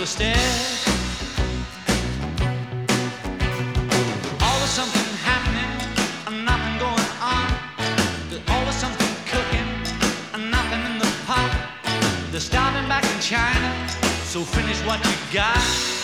so stiff. Always something happening and nothing going on. There's always something cooking and nothing in the pot. They're starving back in China, so finish what you got.